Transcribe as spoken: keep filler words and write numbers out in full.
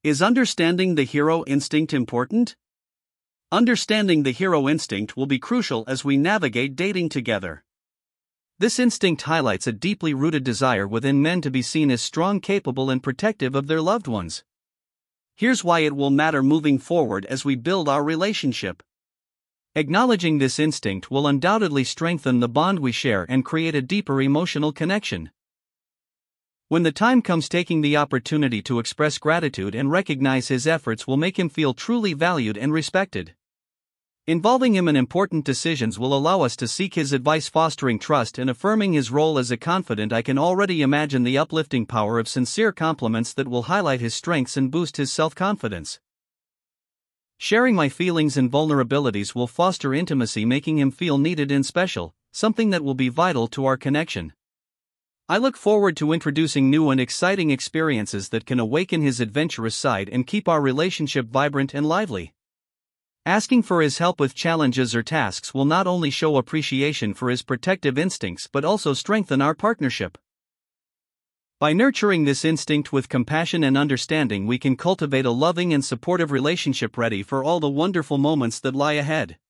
Is understanding the hero instinct important? Understanding the hero instinct will be crucial as we navigate dating together. This instinct highlights a deeply rooted desire within men to be seen as strong, capable, and protective of their loved ones. Here's why it will matter moving forward as we build our relationship. Acknowledging this instinct will undoubtedly strengthen the bond we share and create a deeper emotional connection. When the time comes, taking the opportunity to express gratitude and recognize his efforts will make him feel truly valued and respected. Involving him in important decisions will allow us to seek his advice, fostering trust and affirming his role as a confidant. I can already imagine the uplifting power of sincere compliments that will highlight his strengths and boost his self-confidence. Sharing my feelings and vulnerabilities will foster intimacy, making him feel needed and special, something that will be vital to our connection. I look forward to introducing new and exciting experiences that can awaken his adventurous side and keep our relationship vibrant and lively. Asking for his help with challenges or tasks will not only show appreciation for his protective instincts but also strengthen our partnership. By nurturing this instinct with compassion and understanding, we can cultivate a loving and supportive relationship ready for all the wonderful moments that lie ahead.